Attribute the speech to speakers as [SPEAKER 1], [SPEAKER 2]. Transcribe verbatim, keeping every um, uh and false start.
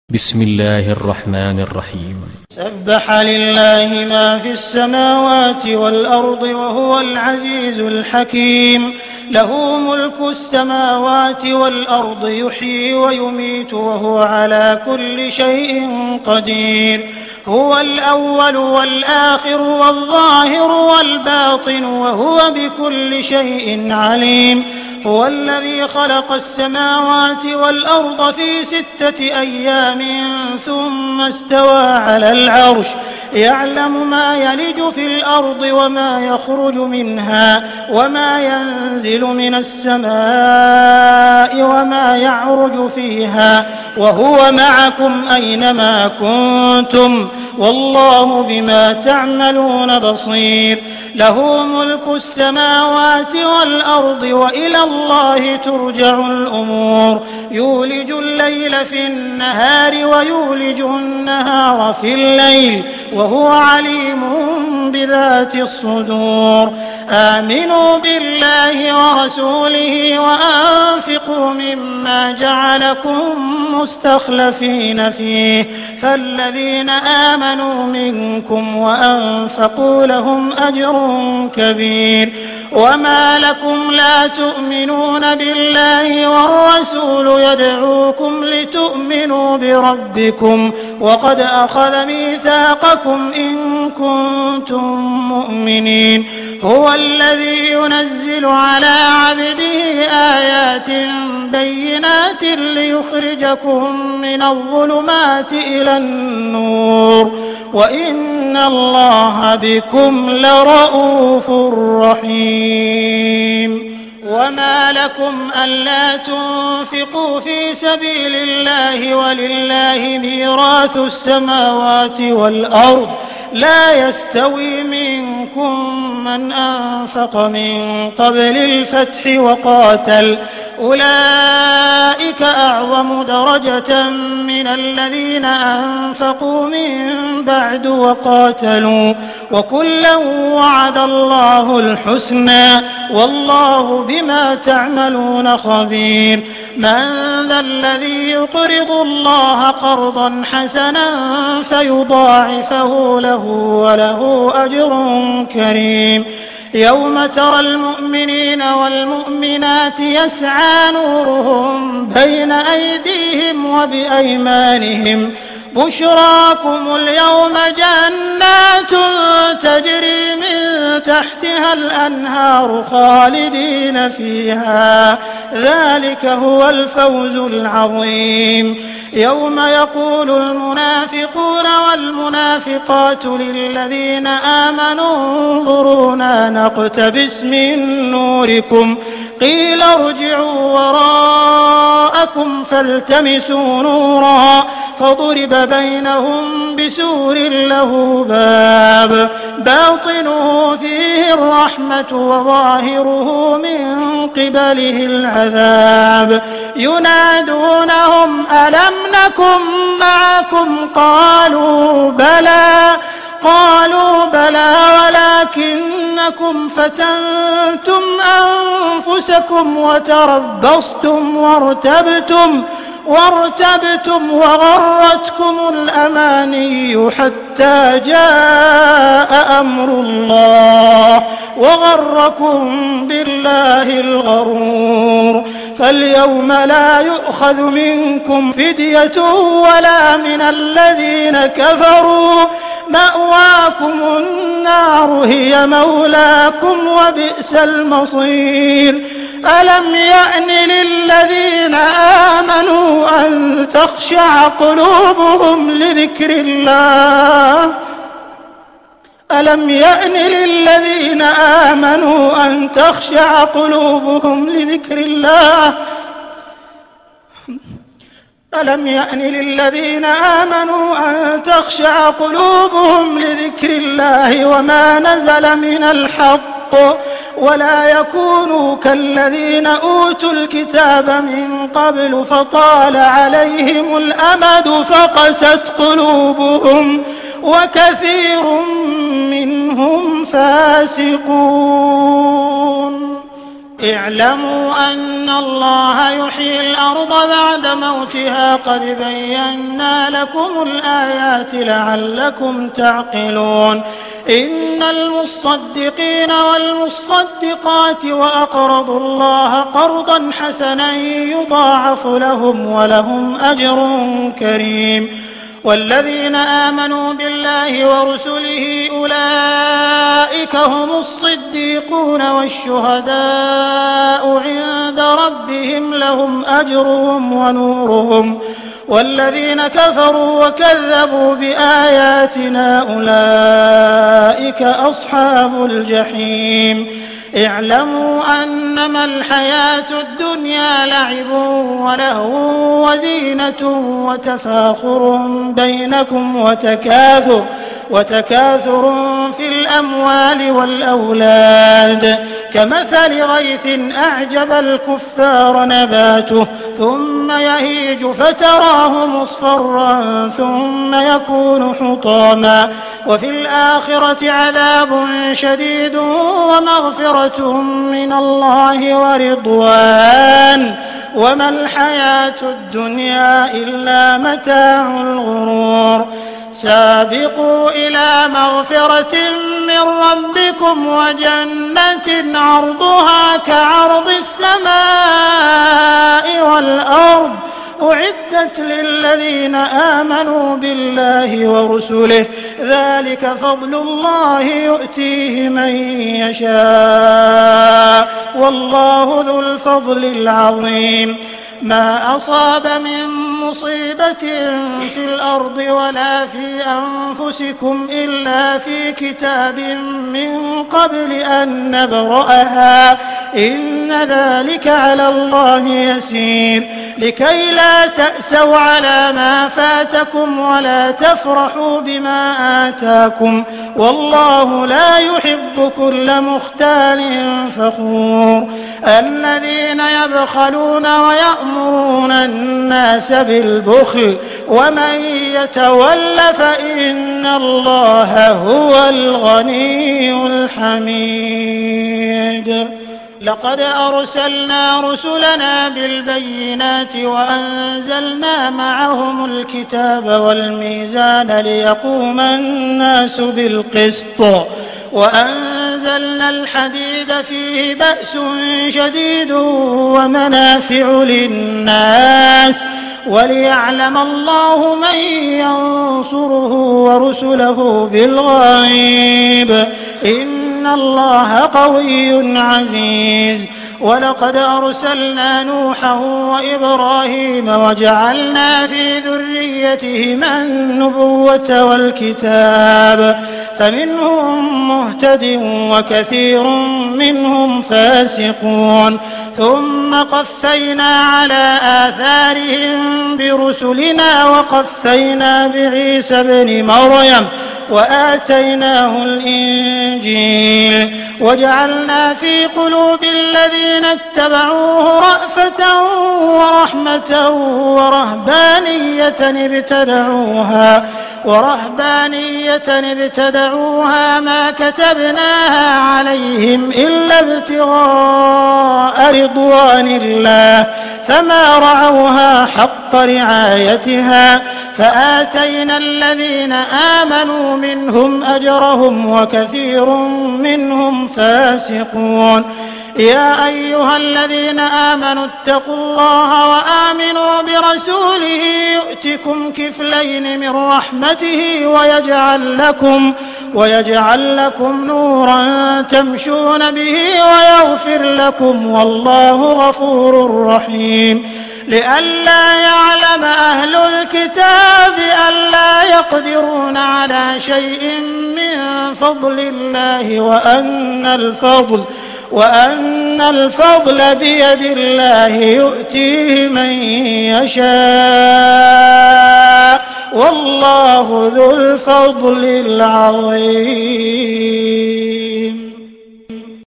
[SPEAKER 1] بسم الله الرحمن الرحيم.
[SPEAKER 2] سبح لله ما في السماوات والأرض وهو العزيز الحكيم. له ملك السماوات والأرض يحيي ويميت وهو على كل شيء قدير. هو الأول والآخر والظاهر والباطن وهو بكل شيء عليم. هو الذي خلق السماوات والأرض في ستة أيام ثم استوى على العرش يعلم ما يلج في الأرض وما يخرج منها وما ينزل من السماء وما يعرج فيها وهو معكم أينما كنتم والله بما تعملون بصير. له ملك السماوات والأرض وإلى الله ترجع الأمور. يولج الليل في النهار ويولج النهار في الليل وهو عليم بذات الصدور. آمنوا بالله ورسوله وأنفقوا مما جعلكم مستخلفين فيه فالذين آمنوا منكم وأنفقوا لهم أجر كبير. وما لكم لا تؤمنون بالله والرسول يدعوكم لتؤمنوا بربكم وقد أخذ ميثاقكم إن كنتم مؤمنين. هو الذي ينزل على عبده آيات بينات ليخرجكم من الظلمات إلى النور وإن الله بكم لرءوف رحيم. وما لكم ألا تنفقوا في سبيل الله ولله ميراث السماوات والأرض لا يستوي منكم من أنفق من قبل الفتح وقاتل أولئك أعظم درجة من الذين أنفقوا من بعد وقاتلوا وكلا وعد الله الحسنى والله بما تعملون خبير. من ذا الذي يقرض الله قرضا حسنا فيضاعفه له وله أجر كريم. يوم ترى المؤمنين والمؤمنات يسعى نورهم بين أيديهم وبأيمانهم بشراكم اليوم جنات تجري من تحتها الأنهار خالدين فيها ذلك هو الفوز العظيم. يوم يقول المنافقون والمنافقات للذين آمنوا انظرونا نقتبس من نوركم قيل ارجعوا وراءكم فالتمسوا نورا فضرب بينهم بسور له باب باطنه فيه الرحمة وظاهره من قبله العذاب. ينادونهم ألم نكن معكم قالوا بلى قالوا بلى ولكنكم فتنتم أنفسكم وتربصتم وارتبتم وارتبتم وغرتكم الأماني حتى جاء أمر الله وغركم بالله الغرور. فاليوم لا يؤخذ منكم فدية ولا من الذين كفروا مأواكم النار هي مولاكم وبئس المصير. ألم يأن للذين آمنوا أن تخشع قلوبهم لذكر الله ألم يأن للذين آمنوا أن تخشع قلوبهم لذكر الله ألم يأن للذين آمنوا أن تخشع قلوبهم لذكر الله وما نزل من الحق ولا يكونوا كالذين أوتوا الكتاب من قبل فطال عليهم الأمد فقست قلوبهم وكثير منهم فاسقون. اعلموا أن الله يحيي الأرض بعد موتها قد بينا لكم الآيات لعلكم تعقلون إن المصدقين والمصدقات وأقرضوا الله قرضا حسنا يضاعف لهم ولهم أجر كريم والذين آمنوا بالله ورسله أولئك هم الصديقون والشهداء عند ربهم لهم أجرهم ونورهم والذين كفروا وكذبوا بآياتنا أولئك أصحاب الجحيم اعلموا أنما الحياة الدنيا لعب ولهو وزينة وتفاخر بينكم وتكاثر وتكاثر في الأموال والأولاد كمثل غيث أعجب الكفار نباته ثم يهيج فتراه مصفرا ثم يكون حطاما وفي الآخرة عذاب شديد ومغفرة من الله ورضوان وما الحياة الدنيا إلا متاع الغرور سابقوا إلى مغفرة من ربكم وجنة عرضها كعرض السماء والأرض أعدت للذين آمنوا بالله ورسله ذلك فضل الله يؤتيه من يشاء والله ذو الفضل العظيم ما أصاب من مصيبة في الأرض ولا في أنفسكم إلا في كتاب من قبل أن نبرأها إن ذلك على الله يسير لكي لا تأسوا على ما فاتكم ولا تفرحوا بما آتاكم والله لا يحب كل مختال فخور الذين يبخلون ويأمرون الناس بالبخل ومن يتول فإن الله هو الغني الحميد لقد أرسلنا رسلنا بالبينات وأنزلنا معهم الكتاب والميزان ليقوم الناس بالقسط وأنزلنا الحديد فيه بأس شديد ومنافع للناس وليعلم الله من ينصره ورسله بالغيب إن الله قوي عزيز ولقد أرسلنا نوحا وإبراهيم وجعلنا في ذريتهما النبوة والكتاب فمنهم مهتد وكثير منهم فاسقون ثم قفينا على آثارهم برسلنا وقفينا بعيسى ابن مريم وآتيناه الإنجيل وجعلنا في قلوب الذين اتبعوه رأفة ورحمة ورهبانية ابتدعوها ورهبانية ابتدعوها ما كتبناها عليهم إلا ابتغاء رضوان الله فما رعوها حق رعايتها فآتينا الذين آمنوا منهم أجرهم وكثير منهم فاسقون يا أيها الذين آمنوا اتقوا الله وآمنوا برسوله يؤتكم كفلين من رحمته ويجعل لكم ويجعل لكم نورا تمشون به ويغفر لكم والله غفور رحيم لئلا يعلم أهل الكتاب ألا يقدرون على شيء من فضل الله وأن الفضل وأن الفضل بيد الله يؤتيه من يشاء والله ذو الفضل العظيم.